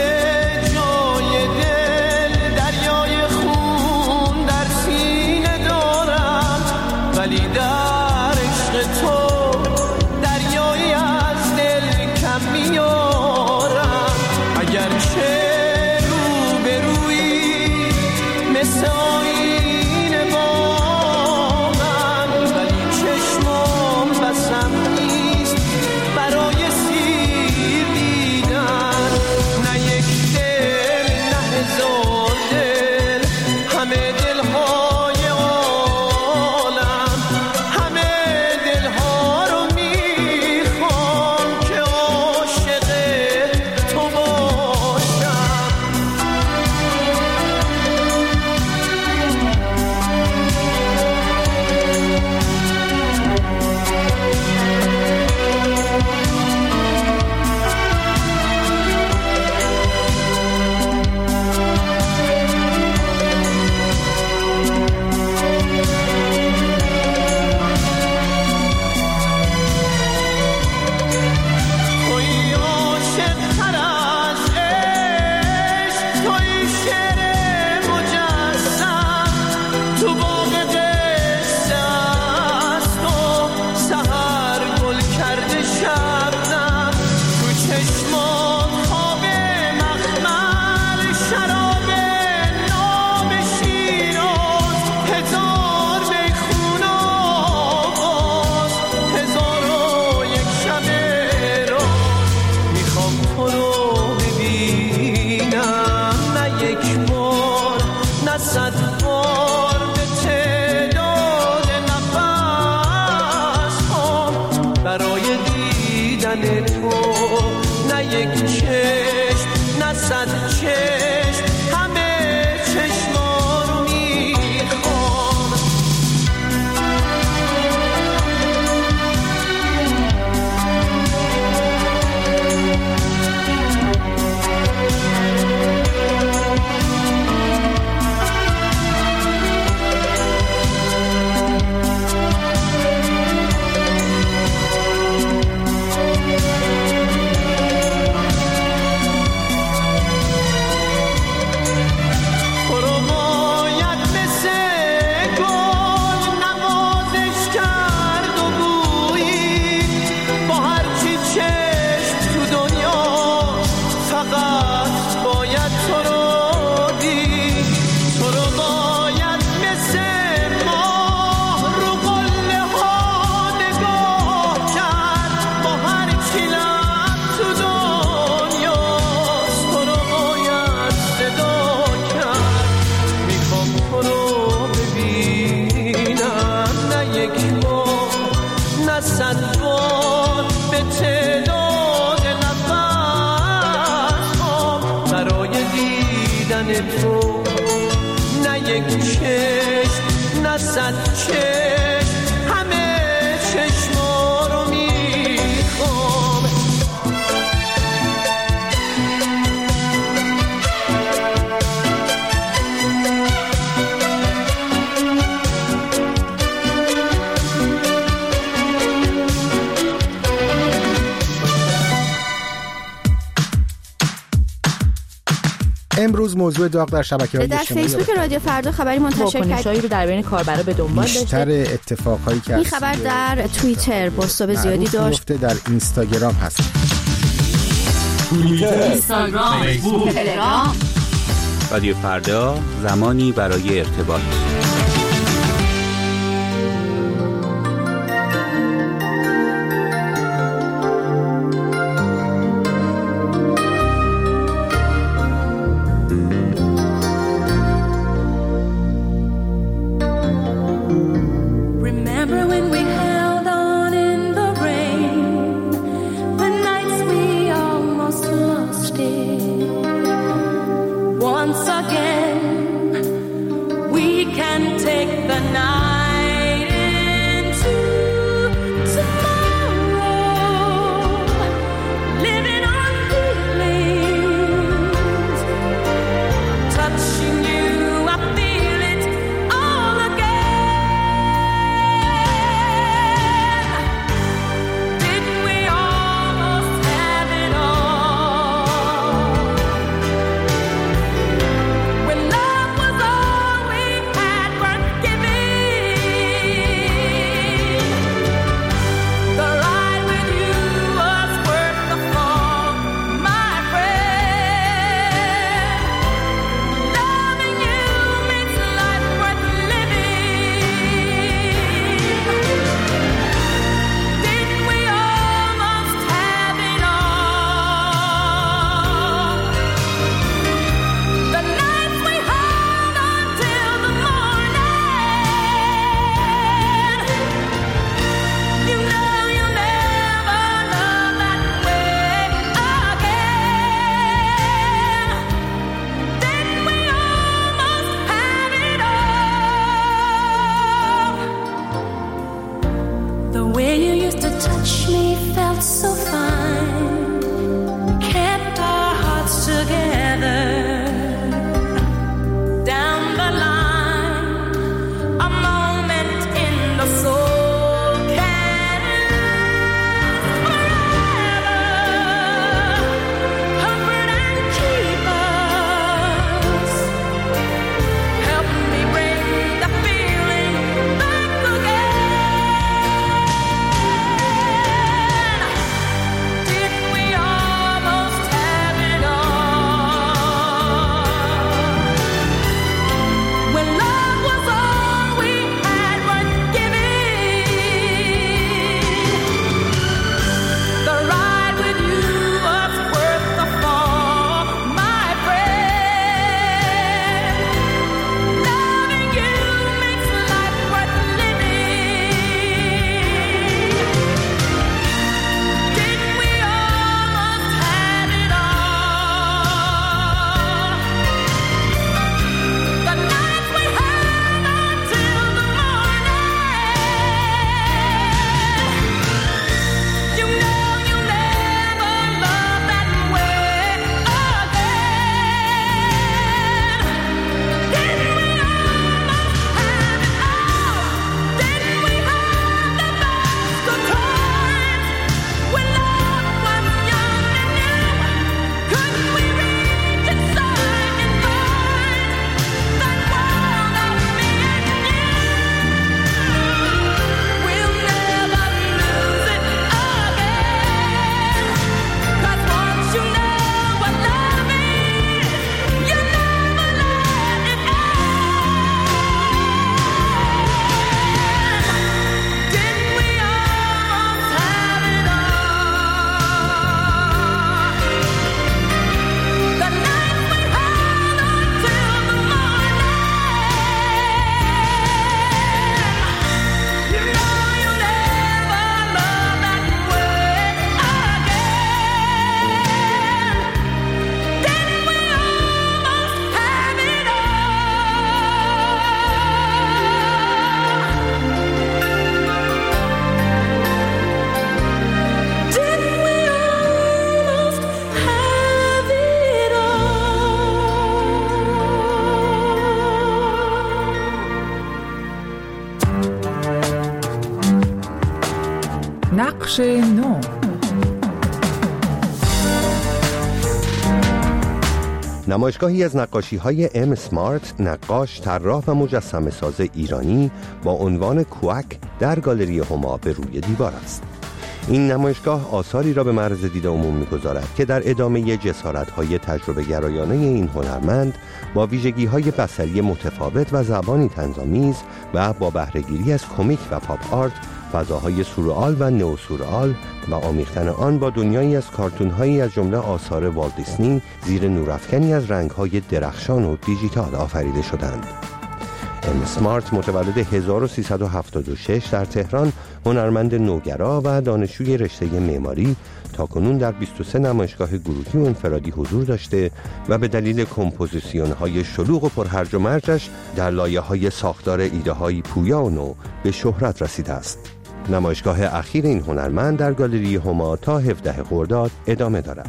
امروز موضوع داغ در شبکه‌های اجتماعی در فیسبوک رادیو فردا خبری منتشر کرد رو در بین کاربرا به دنبال داشته. بیشتر اتفاقایی که این خبر در توییتر بازتاب زیادی داشت. در اینستاگرام هست. توییتر، اینستاگرام، فیسبوک، تلگرام. رادیو فردا، زمانی برای ارتباط. بخش 9. نمایشگاهی از نقاشی‌های ام اسمارت، نقاش، طراح و مجسمه‌ساز ایرانی با عنوان کوک در گالری هما به روی دیوار است. این نمایشگاه آثاری را به معرض دید عموم می‌گذارد که در ادامه جسارت‌های تجربه گرایانه این هنرمند با ویژگی‌های بصری متفاوت و زبانی طنزآمیز و با بهره‌گیری از کمیک و پاپ آرت، فضاهای سورئال و نئوسورئال و آمیختن آن با دنیایی از کارتون‌هایی از جمله آثار والت دیسنی زیر نورافکنی از رنگ‌های درخشان و دیجیتال آفریده شدند. ام اسمارت متولد 1376 در تهران، هنرمند نوگرا و دانشجوی رشته معماری، تاکنون در 23 نمایشگاه گروهی و انفرادی حضور داشته و به دلیل کمپوزیسیون‌های شلوغ و پرهرج و مرجش در لایه‌های ساختار ایده‌های پویا و نو به شهرت رسیده است. نمایشگاه اخیر این هنرمند در گالری هما تا 17 خرداد ادامه دارد.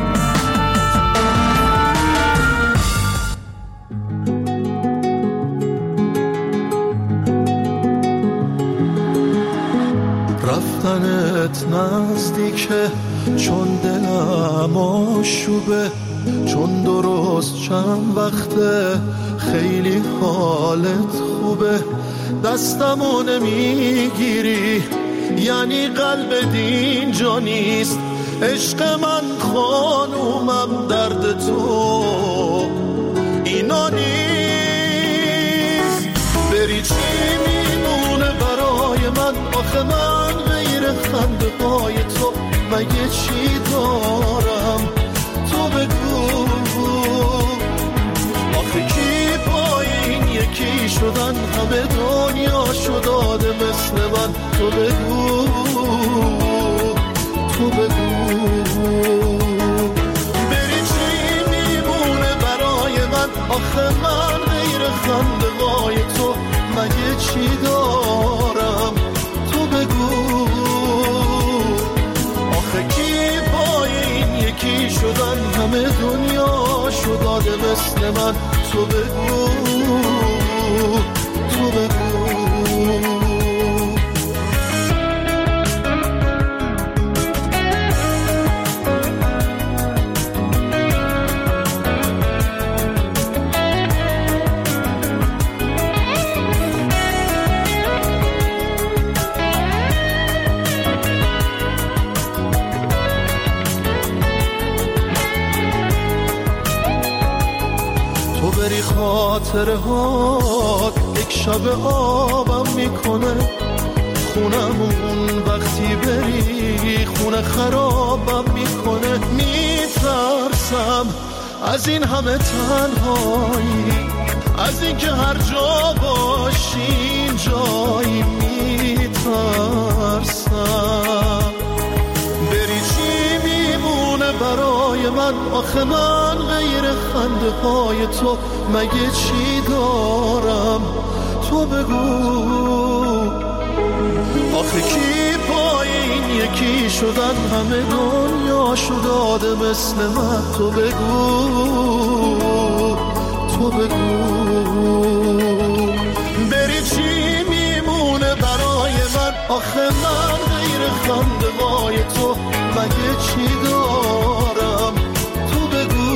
رفتنت نزدیکه چون دلم آشوبه، چون درست چند وقته خیلی حالت خوبه، دستمو نمیگیری یعنی قلب دینجا نیست، عشق من خانومم درد تو اینا نیست. بری چی میمونه برای من؟ آخه من غیر خنده های تو مگه چی دارم؟ تو بگو آخه کی پای این یکی شدن؟ همه دنیا شداده مثل من. تو بگو تو بگو بری چی میمونه برای من؟ آخه من غیر خنده های تو مگه چی دارم؟ تو بگو آخه کی پای این یکی شدن؟ همه دنیا شداده مثل من. تو بگو تو بگو خاطره ها یک شب آبم میکنه، خونمون وقتی بری خونه خرابم میکنه. میترسم از این همه تنهایی، از این که هر جا باشی جایی. میترسم بری چی میمونه برای من؟ آخه من غیر خنده های تو مگه چی دارم؟ تو بگو آخه کی پای این یکی شدن؟ همه دنیا شداده مثل من. تو بگو تو بگو بری چی میمونه برای من؟ آخه من غیر خنده های تو مگه چی دارم؟ تو بگو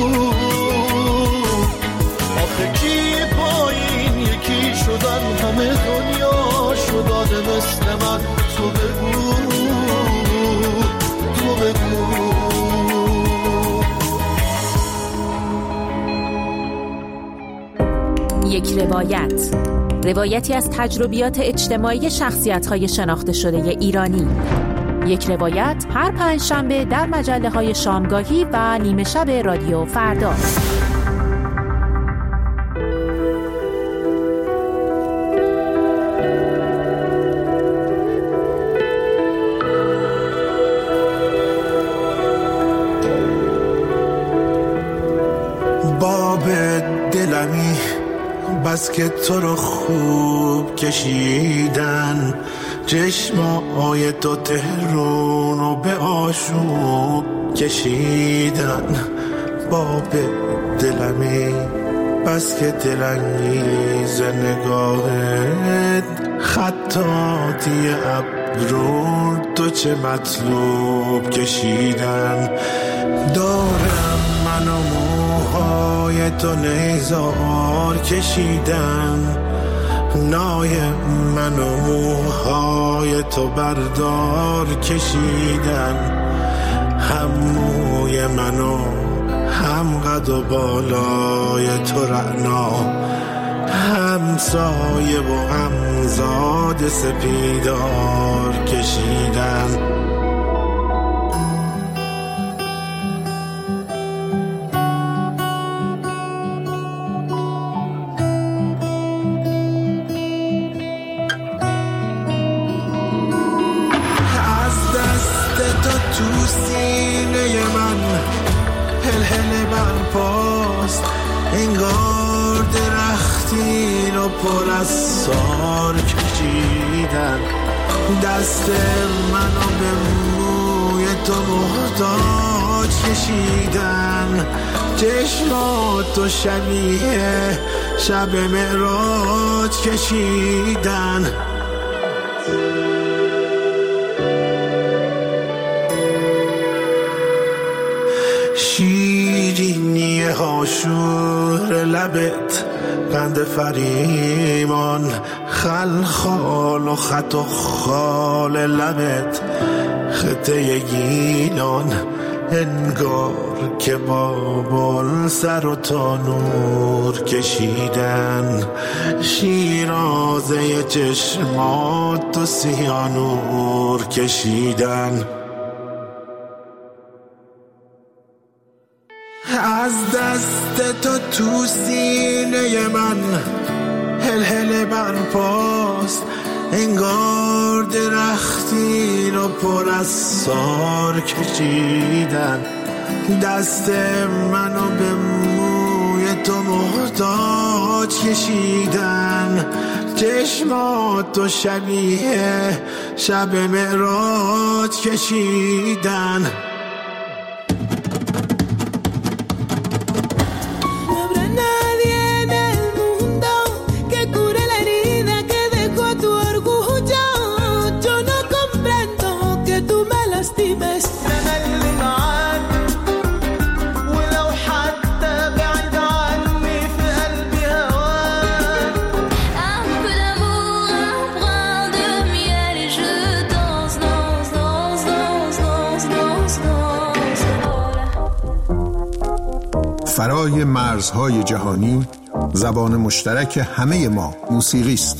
آخه کی پای این یکی شدن؟ همه دنیا شداده مثل من. تو بگو تو بگو یک روایتی از تجربیات اجتماعی شخصیت‌های شناخته شده ایرانی. یک روایت هر پنجشنبه در مجله‌های شامگاهی و نیمه شب رادیو فردا. باب دلمی بس که تو رو خوب کشیدن، چشمای تو تهرون رو به آشوب کشیدن. باب دلمی بس که دلانگیز نگاهت، خطاطی ابرو تو چه مطلوب کشیدن. دارم من و موهای تو نیزار کشیدن، نای من و موهای تو بردار کشیدن. هم موی منو هم قد و بالای تو رعنا، هم سایه و هم زاد سپیدار کشیدن. تو سینه من هل برپاست، انگار درختی رو پر از سار کشیدن. دست منو به موی تو محتاج کشیدن. چشماتو شبیه شب معراج کشیدن. شیرینی هاشور لبت، قند فریمان، خلخال و خط و خال لبت، خطه گیلان، انگار که بابل سر و تانور کشیدن. شیرازه چشمات و سیانور کشیدن. از دست تو سینه من هل برپاست، انگار درختی رو پر از سار کشیدن. دست منو به موی تو محتاج کشیدن. چشماتو شبیه شب معراج کشیدن. فرای مرزهای جهانی، زبان مشترک همه ما موسیقی است.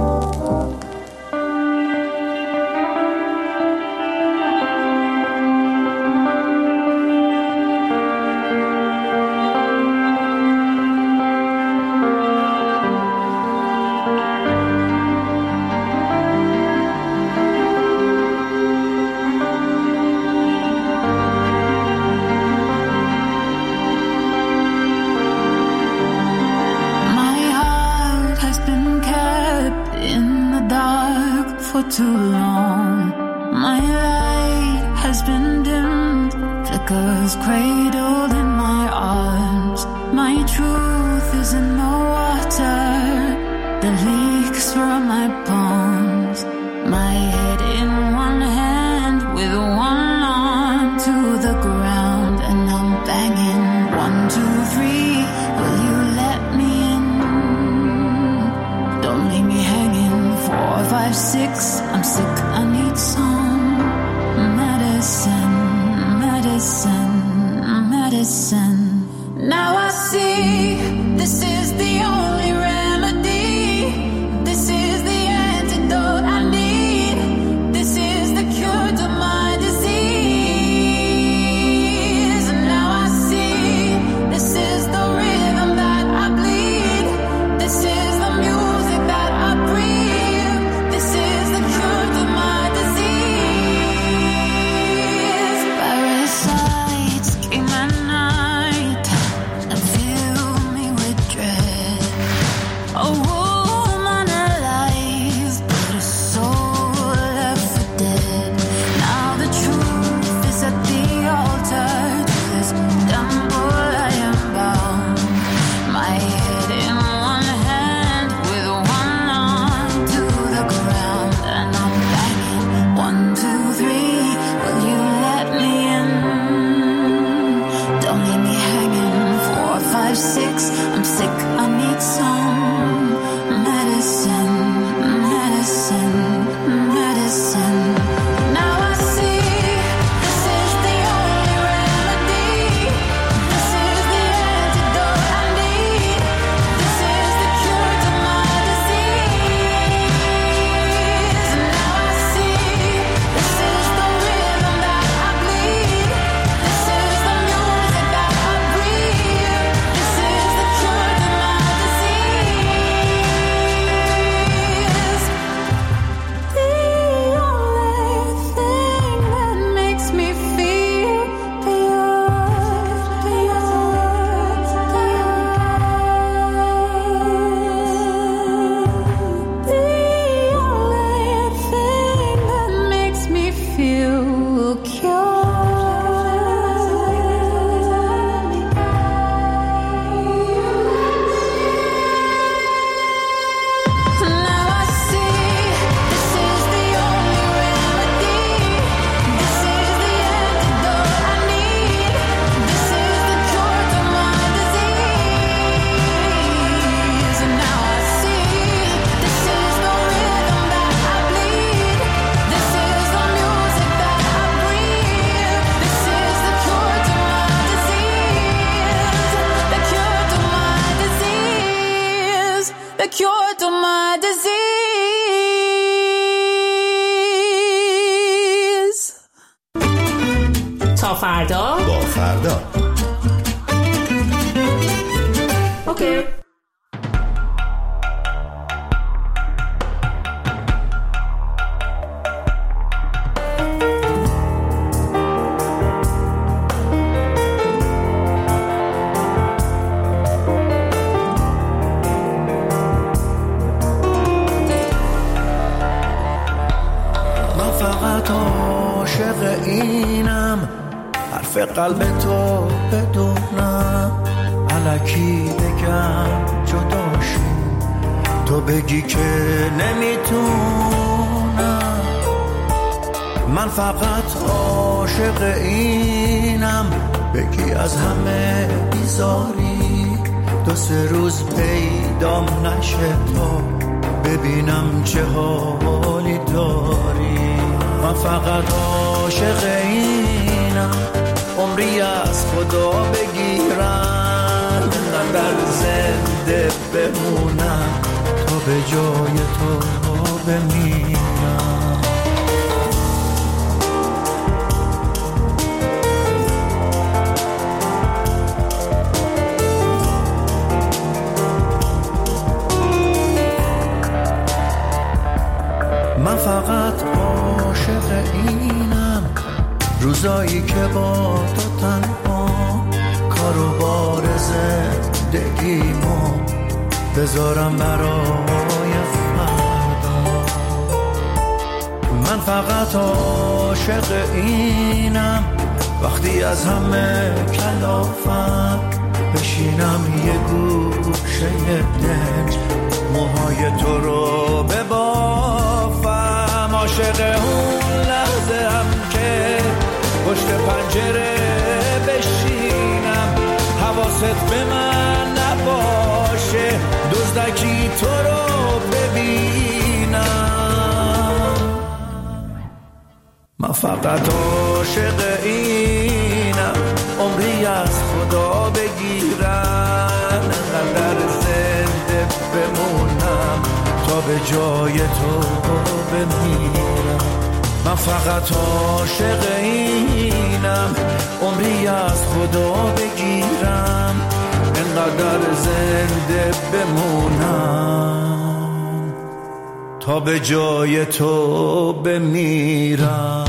Too long, my light has been dimmed, flickers cradled in my arms. My truth is in the water that leaks from my palms. My head in one hand with one arm to the ground, and I'm banging 1, 2, 3. Will you let me in? Don't leave me hanging. 4, 5, 6. I'm sick, I need some medicine, medicine, medicine. Now I see this is the only remedy. This is the antidote I need. after 6. I'm sick, I need some medicine, medicine, medicine. Now I see this is the only remedy. This is the antidote I need. This is the cure to my disease. Now I see this is the rhythm that I bleed. This is the music that I breathe. This is the cure to my disease. The only thing that makes me feel pure, pure, the only thing that makes me feel Now I see this is the only remedy. This is the antidote I need. This is the cure to my disease. And now I see this is the rhythm that I bleed. This is the music that I breathe. This is the cure to my disease. The cure to my disease. The cure to my disease. تا فردا. با فردا. اوکی. من فقط عاشق اینم، حرف قلب تو بدونم، الکی بگم جداشی، تو بگی که نمیتونم. من فقط عاشق اینم، بگی از همه بیزاری، 2-3 روز پیدام نشه تا ببینم چه حالی داری. من فقط عاشق اینم، عمری از خدا بگیرم، اینقدر زنده بمونم تا به جای تو بمیرم. من فقط عاشق اینم، روزایی که با تو تنها، کار و بار زندگیمو بذارم برای فردا. من فقط عاشق اینم، وقتی از همه کلافم بشینم یه گوشه دنج، موهای تو رو ببافم. عاشق اون لحظه هم که پشت پنجره بشینم، حواست به من نباشه، دزدکی تو رو ببینم. من فقط عاشق اینم، عمری از خدا بگیرم، انقدر زنده بمونم تا به جای تو بمیرم. من فقط عاشق اینم، عمری از خدا بگیرم، انقدر زنده بمونم تا به جای تو بمیرم.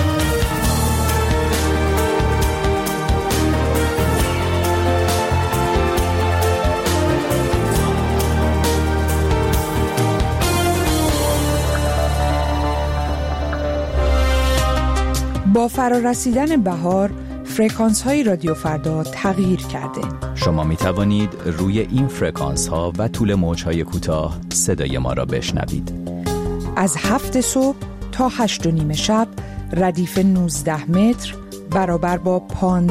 با فرارسیدن بهار، فرکانس های رادیو فردا تغییر کرده. شما می توانید روی این فرکانس ها و طول موج های کوتاه صدای ما را بشنوید. از 7 صبح تا 8:30 شب ردیف 19 متر برابر با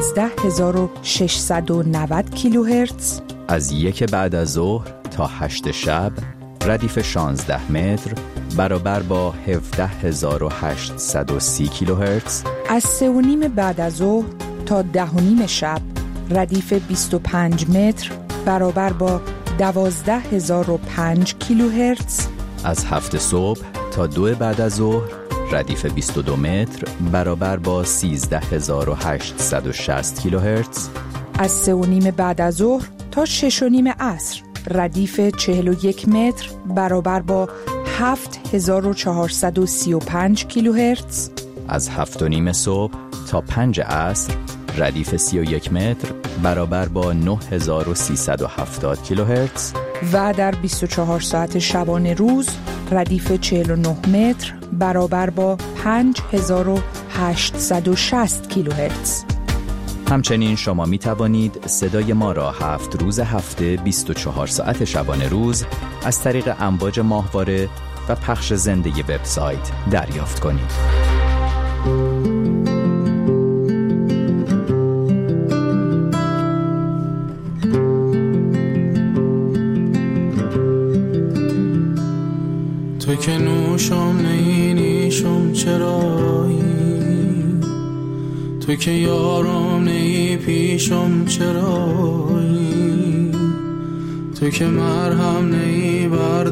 15690 کیلوهرتز. از 1 بعد از ظهر تا 8 شب ردیف 16 متر برابر با 17830 کیلوهرتز. از 3:30 بعد از ظهر تا 10:30 شب ردیف 25 متر برابر با 12005 کیلوهرتز. از 7 صبح تا 2 بعد از ظهر ردیف 22 متر برابر با 13860 کیلوهرتز. از 3:30 بعد از ظهر تا 6:30 عصر ردیف 41 متر برابر با 7435 کیلوهرتز. از 7:30 صبح تا 5 عصر ردیف 31 متر برابر با 9370 کیلوهرتز. و در 24 ساعت شبانه روز ردیف 49 متر برابر با 5860 کیلوهرتز. همچنین شما می توانید صدای ما را 7 روز هفته 24 ساعت شبانه روز از طریق امواج ماهواره و پخش زنده وبسایت دریافت کنید. تو که نوشم نیشم چرایی، تو که یارم نی پیشم چرایی، تو که مرهم نی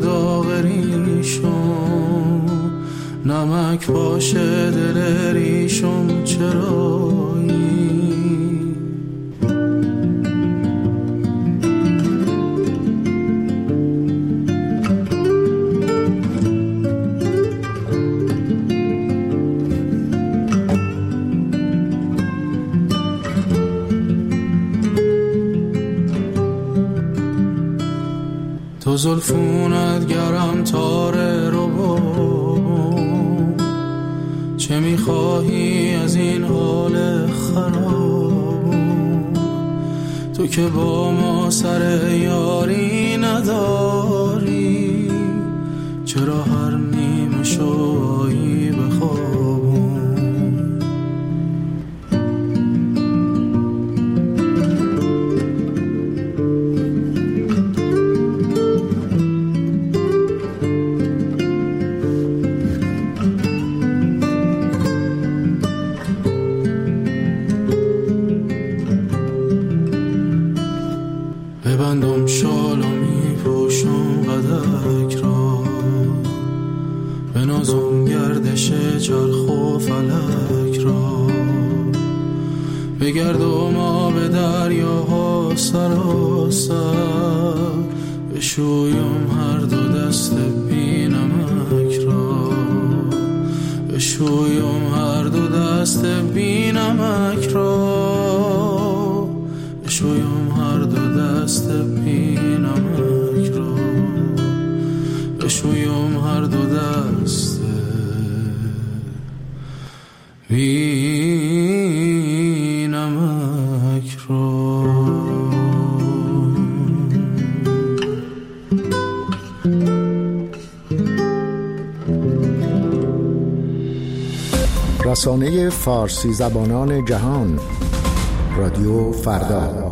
برداغریشم، نمک باشه دل ریشم چرایی. تو زلفونت گرم تاره رو بابم، چه میخواهی از این حال خرابم، تو که با ما سر یاری نداری، چرا هر نیمه شایی بخوابم. ببندم شال و می پوشم قدک را، بنازم گردش چرخ و فلک را، بگردم آب دریاها سراسر، بشویم هر دو دست بی نمک را، بشویم هر دو دست بی نمک را، بشویم هر دو دست بی نمک را، بشویم هر دو دست بی نمک را. رسانه فارسی زبانان جهان، رادیو فردا.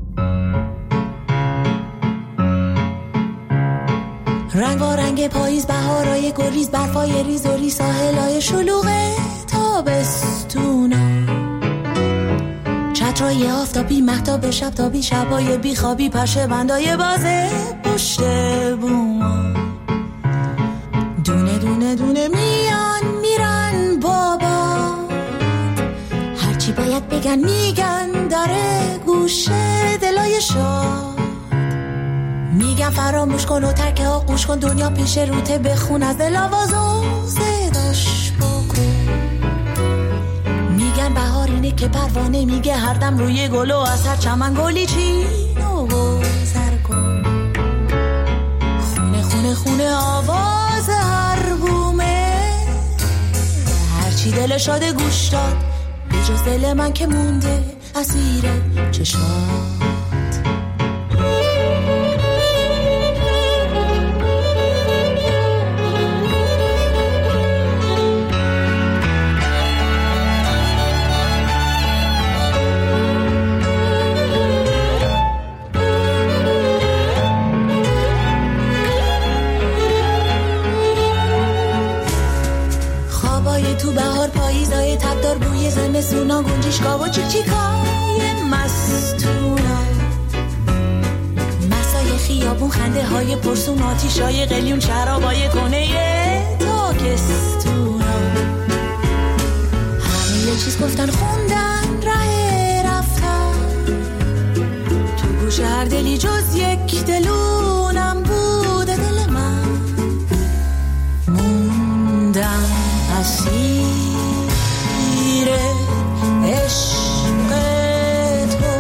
رنگارنگ پاییز، بهارای گریز، برفای ریز و ریز، ساحلای شلوغ تابستونا، چترای آفتابی، مهتاب شبتابی، شبای بیخوابی، پشه بندای بازه پشت بوما، دونه دونه دونه میان میرن بابا، هرچی باید بگن میگن، داره گوشه دلای شاد، میگن فراموش کن و ترک آغوش کن، دنیا پیش روته، بخون از دل آواز و صداش بکن، میگن بهار اینه که پروانه میگه هر دم روی گل و از هر چمن گلی چین و گذر کن، خونه خونه خونه آواز هر بومه، هرچی دل شاده گوش داد، به جز دل من که مونده اسیر چشمات. شیشگاه و چیک چیکای مستونا، مسای خیابون، خنده های پرسون، آتیشای قلیون، شرابای کنه تاکستونا. همه یه چیز گفتن خوندن ره رفتن، تو گوش هر دلی جز یک دلونم بوده دل من. موندم اسیر عشق تو،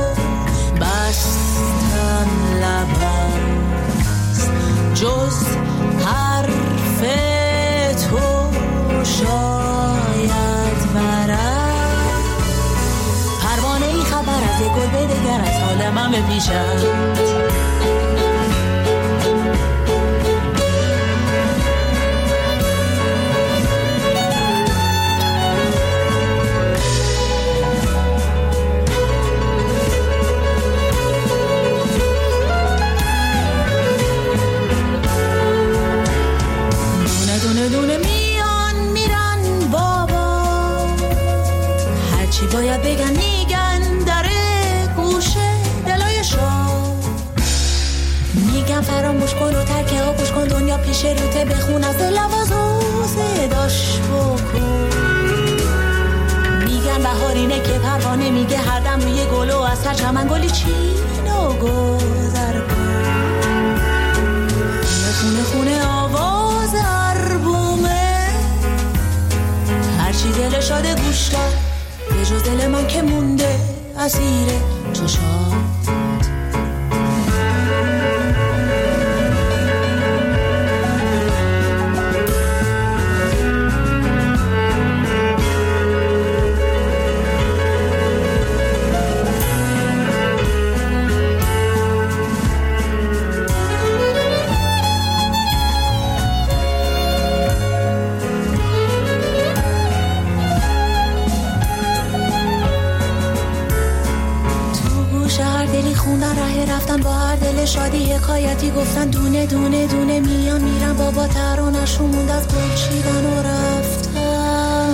بستم لبم جز حرف تو شاید برم. پروانه ای خبر از یک گل بدگر از حال من بپیشد. باید بگن میگن داره گوشه دلای شام. میگن فراموش کن و ترکه ها پوش کن، دنیا پیش روته بخون از لواز و صداش بکن. میگن بهارینه که پروانه میگه هر دم روی گل و از هر چمن گلی چین و گذر کن. خونه خونه آواز عربومه، هرچی دل شاده گوش داد به جز دل من که مونده اسیر چشات. رفتن با هر دل شادی حکایتی گفتن، دونه دونه دونه میان میرن، بابا ترانه‌شون موند از گل چیدن و رفتن.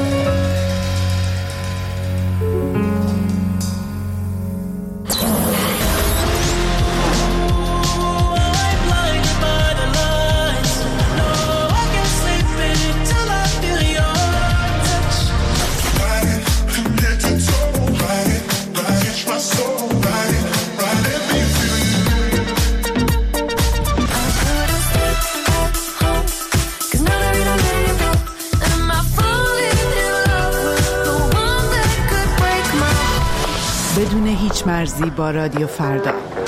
بدون هیچ مرزی با رادیو فردا.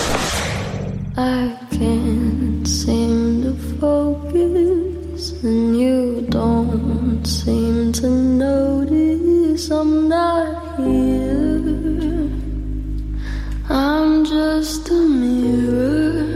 I can't seem to focus and you don't seem to notice I'm not here. I'm just a mirror.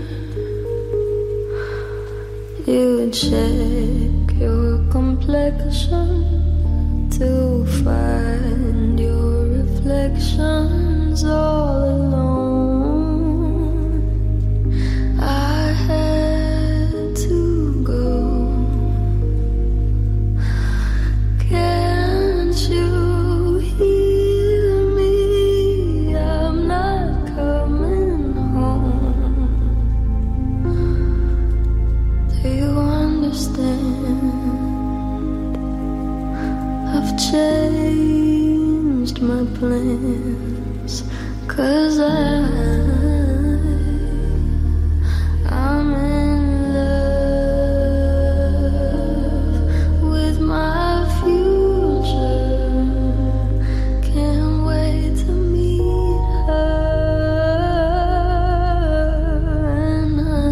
You check your complexion to find your reflections all alone. I had to go. Can't you hear me? I'm not coming home. Do you understand? I've changed my plans, 'cause I'm in love with my future. Can't wait to meet her, and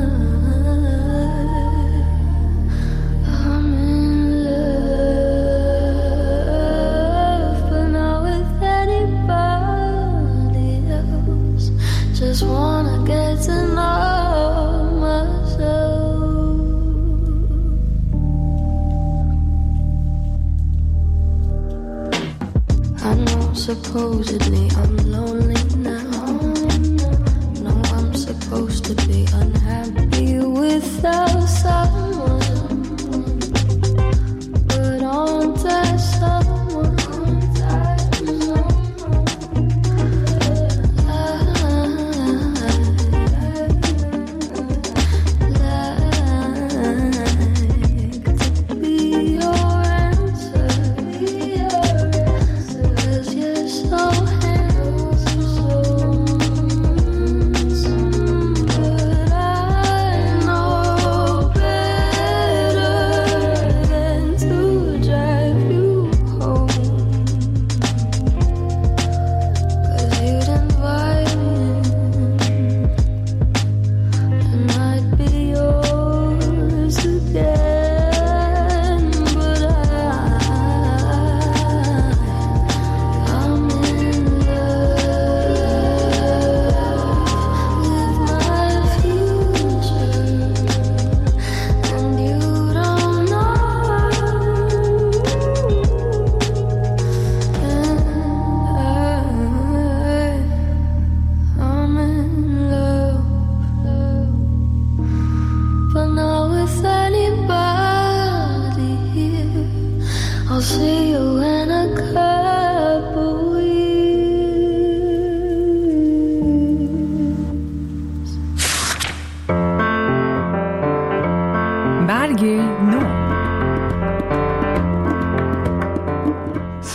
I'm in love, but not with anybody else. Just wanna get to know myself. I know supposedly I'm lonely now. No, I'm supposed to be unhappy without someone, but aren't I someone?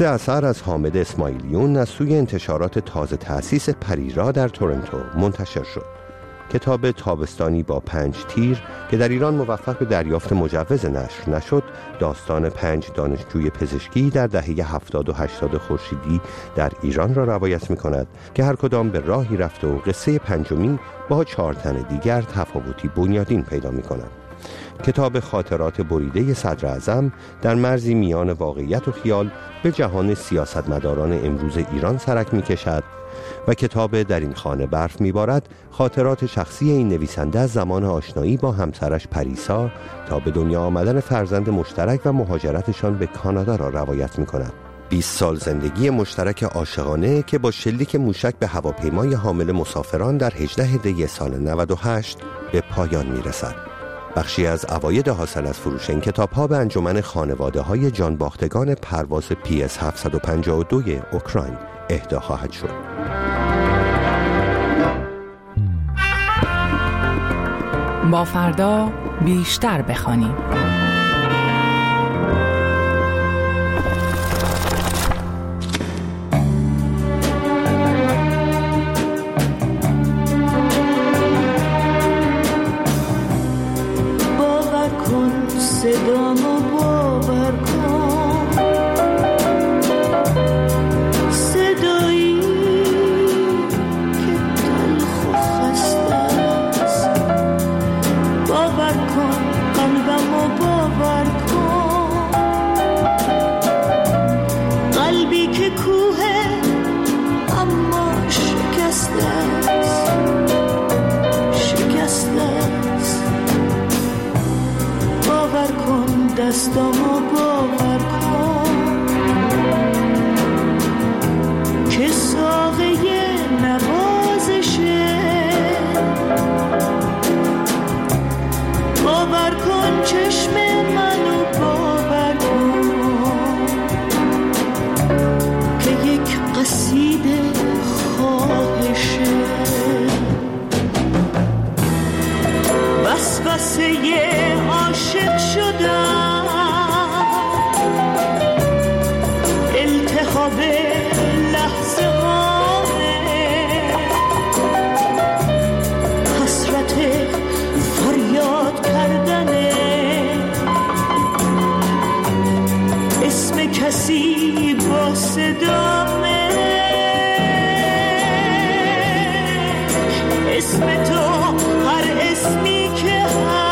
3 اثر از حامد اسماعیلیون از سوی انتشارات تازه تأسیس پریرا در تورنتو منتشر شد. کتاب تابستانی با 5 تیر که در ایران موفق به دریافت مجوز نشر نشد، داستان 5 دانشجوی پزشکی در دهه 70 و 80 خورشیدی در ایران را روایت می کند که هر کدام به راهی رفته و قصه پنجمی با 4 تن دیگر تفاوتی بنیادین پیدا می کند. کتاب خاطرات بریده صدر اعظم در مرزی میان واقعیت و خیال به جهان سیاستمداران امروز ایران سرک می کشد و کتاب در این خانه برف میبارد خاطرات شخصی این نویسنده از زمان آشنایی با همسرش پریسا تا به دنیا آمدن فرزند مشترک و مهاجرتشان به کانادا را روایت می کند. 20 سال زندگی مشترک عاشقانه که با شلیک موشک به هواپیمای حامل مسافران در 18 دی سال 98 به پایان می رسد. بخشی از عواید حاصل از فروش این کتاب‌ها به انجمن خانواده‌های جانباختگان پرواز PS 752 اوکراین اهدا خواهد شد. با فردا بیشتر بخوانیم. باور کن صدامو باور کن، صدایی که تلخ و خسته است. باور کن قلبمو باور کن، قلبی که کوه اما شکسته است، شکسته است. باور کن دستامو باور کن که ساقه نوازشه. باور کن چشم منو باور کن که یک قصیده خواهشه. وسوسه عاشق شدم، التهاب لحظه هامه، حسرت فریاد کردنه، اسم کسی با صدامه، اسم تو هر اسمی که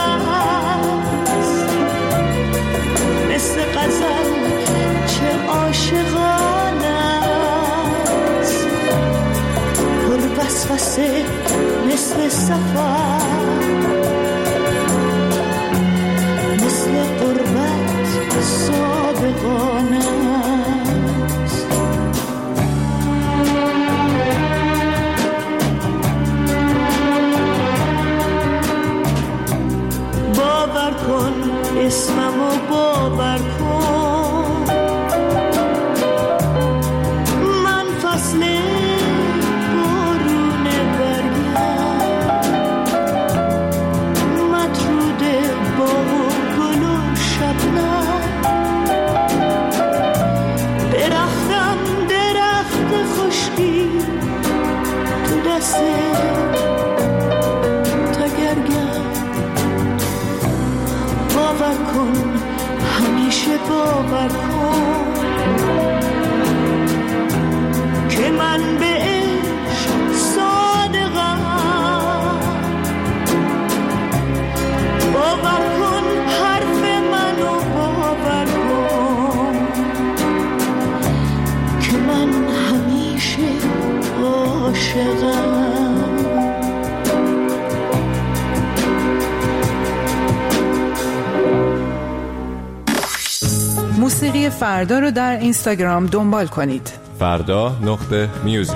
هست، مثل غزل چه عاشقانه است، پر وسوسه مثل سفر، مثل قربت صادقانه است. باور کن اسممو باور کن، من فصل بارون برگم، مطرود باغ و گل و شبنم، درختم درخت خشکی تو دست تگرگم. باور کن همیشه باور کن که من به عشق صادقم. باور کن حرف منو باور کن که من همیشه عاشقم. موسیقی فردا رو در اینستاگرام دنبال کنید. فردا.music.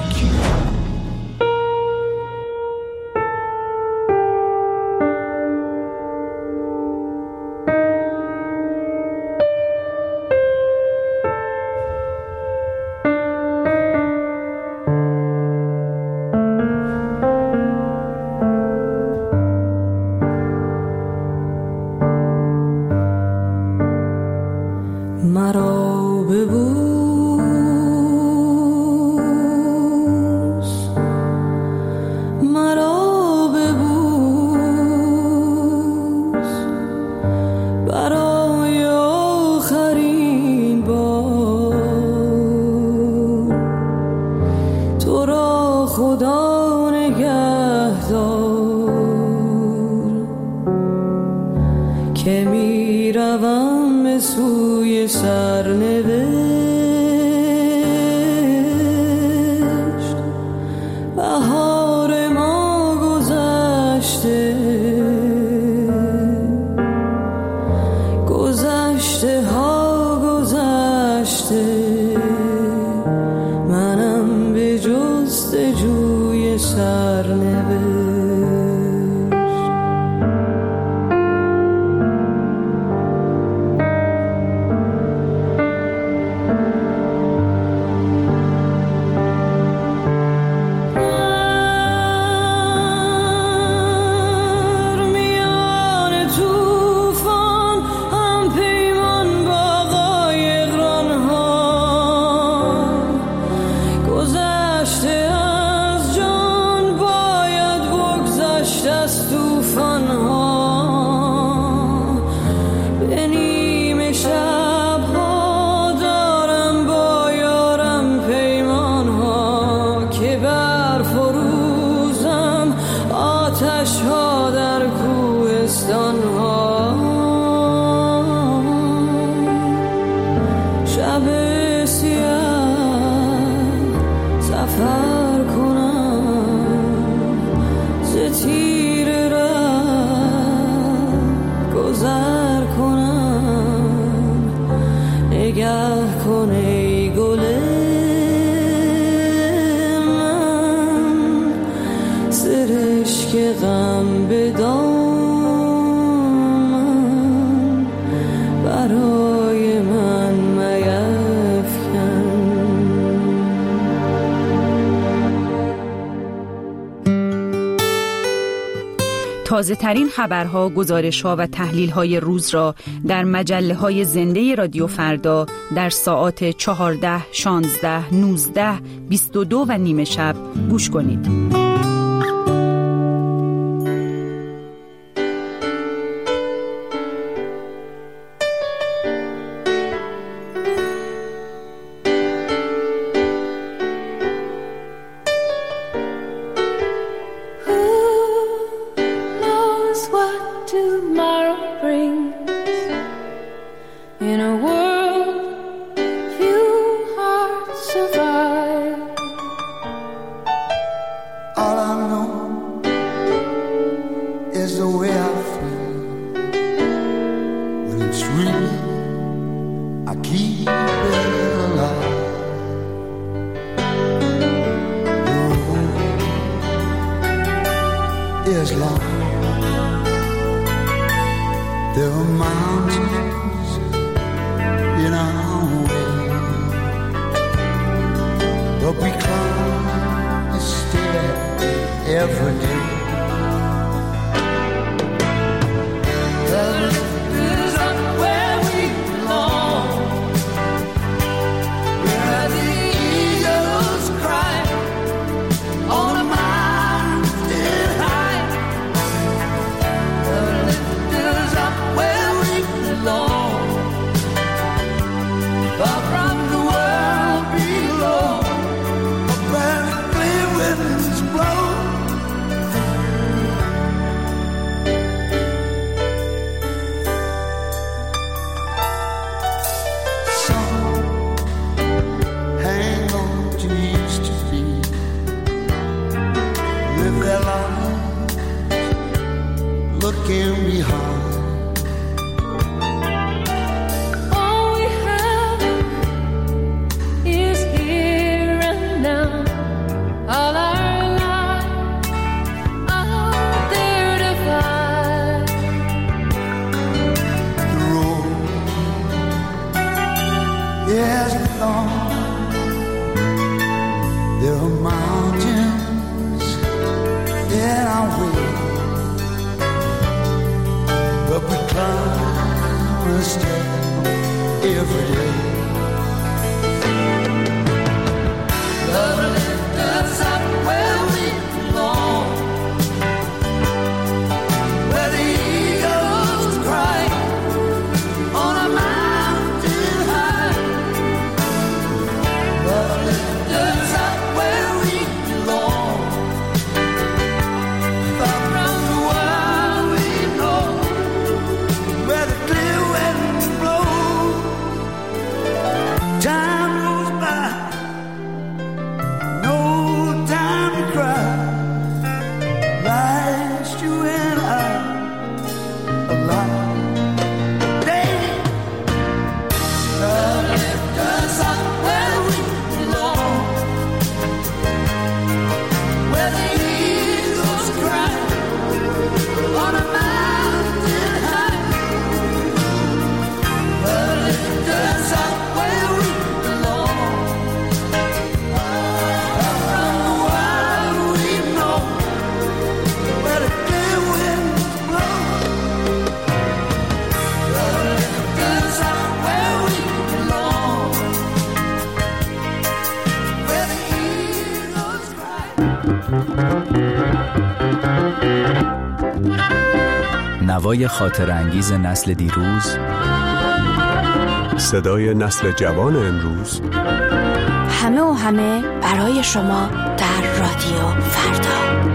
مرا ببوس جوی سرنوشت. بهار ما گذشته، گذشته ها گذشته، منم به جستجوی سرنوشت. تازه ترین خبرها، گزارش‌ها و تحلیل‌های روز را در مجله‌های زنده رادیو فردا در ساعات 14، 16، 19، 22 و نیم شب گوش کنید. نوای خاطر انگیز نسل دیروز، صدای نسل جوان امروز، همه و همه برای شما در رادیو فردا.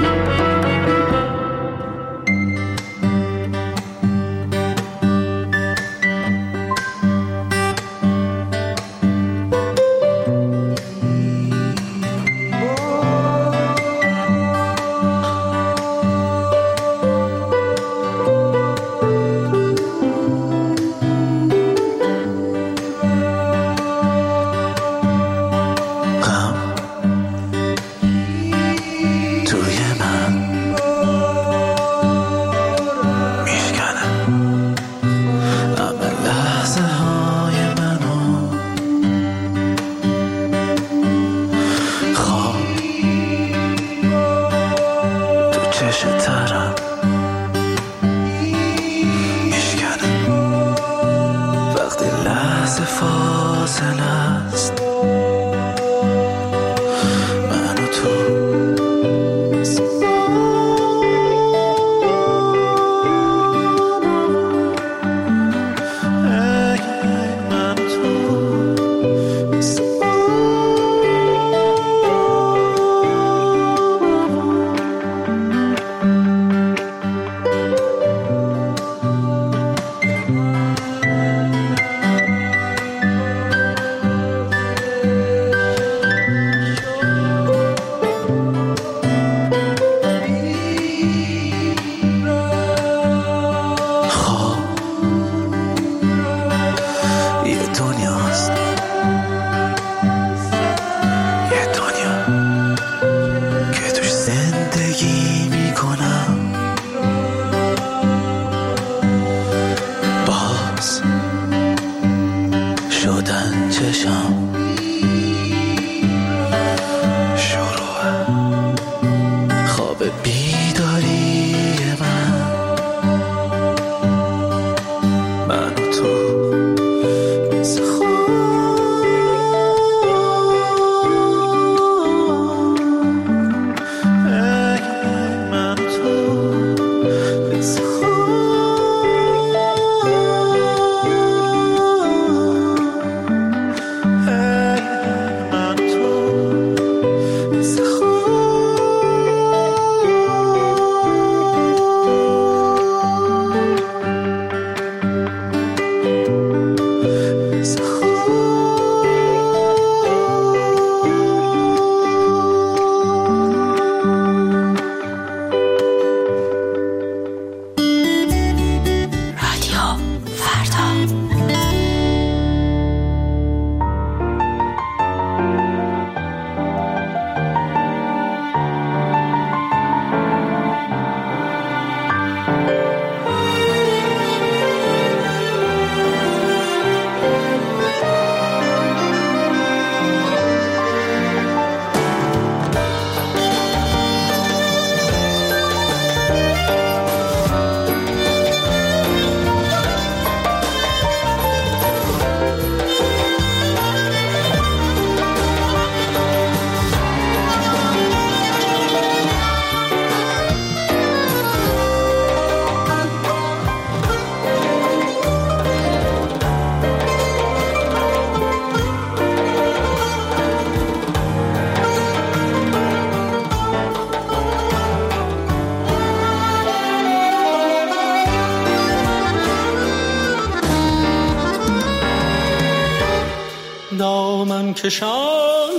کشان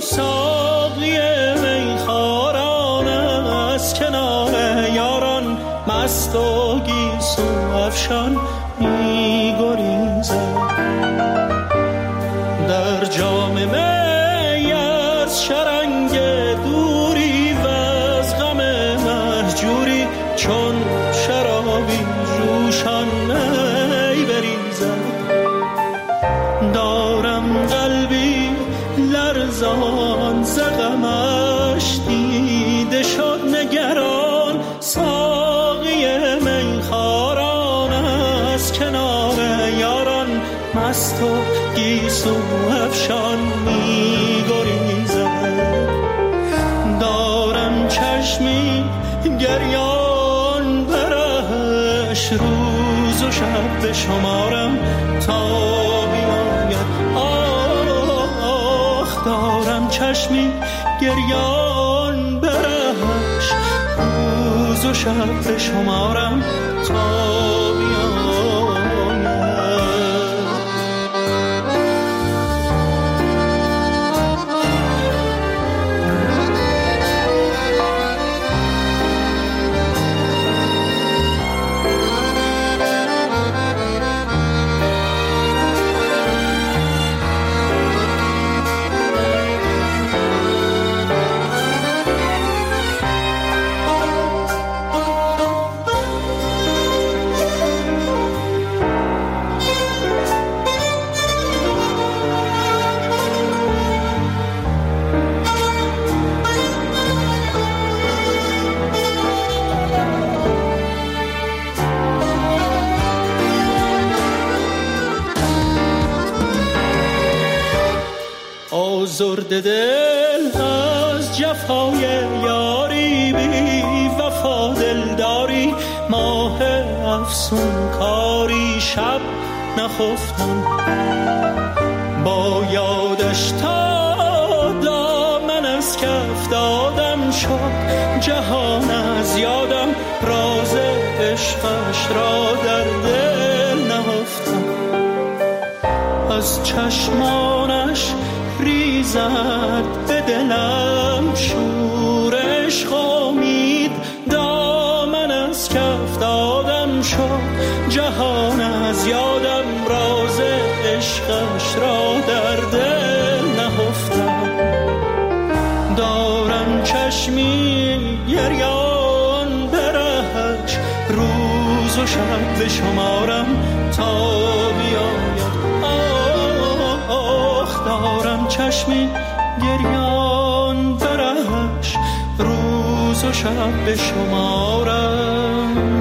ساقی میخواران از کنار یاران مست و گیسو افشان می‌گریزد در جام می از شرنگ دوری و از غم مهجوری چون شرابی جوشان می بریزد دارم قلبی لرزان ز غمش دیده شد نگران ساقی میخواران از کنار یاران مست و گیسو افشان می‌گریزد دارم چشمی گریان برش براش روز و شب به شمارم تا بیاید. آخ دارم چشمی گریان برهش، روز و شب به شمارم تا آزرده دل از جفای یاری، بی وفا دلداری، ماه افسون کاری، شب نخفتم با یادش تا دامن از کف دادم شد جهان از یادم، راز عشقش را در دل نهفتم. از چشمانش ریزد به دلم شورش خامید، دامن از کف دادم شد جهان از یادم، راز عشقش را در دل نهفتم. دارم چشمی گریان برهش، روز و شب به شمارم تا بیاید. دارم چشمی گریان برهش، روز و شب به شمارم